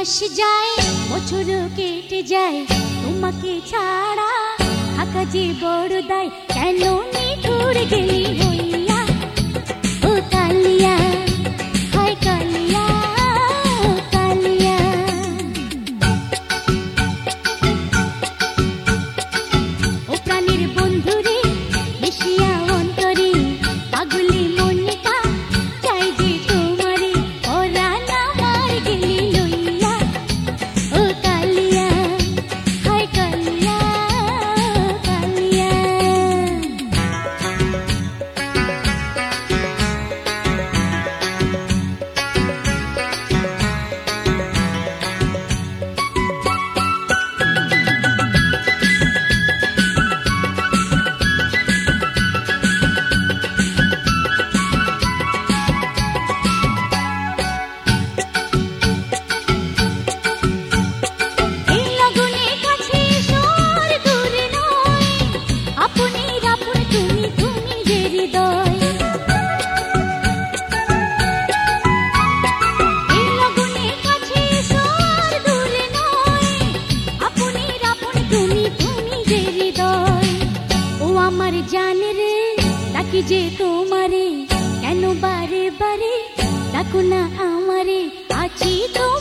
মাস যায় বছরও কেটে যায় তোমাকে ছাড়া থাকা যে বড় দায় কেন নিঠুর গেলি হইয়া ও কালিয়া হায় কালিয়া ও কালিয়া ও প্রাণের বন্ধুরে মিশিয়া অন্তরে পাগলি মনটা চাই যে তোমারে পরাণ আমার গেলি লইয়া ও কালিয়া হায় কালিয়া কালিয়া এই লগনে কাছে সোর দূর নয় আপনের আপন তুমি তুমি যে হৃদয় এই লগনে কাছে সোর দূর নয় আপনের আপন তুমি তুমি যে হৃদয় ও আমার জান রে ডাকি যে তোমারে কেন বারে বারে ডাকো না আমারে আছি তো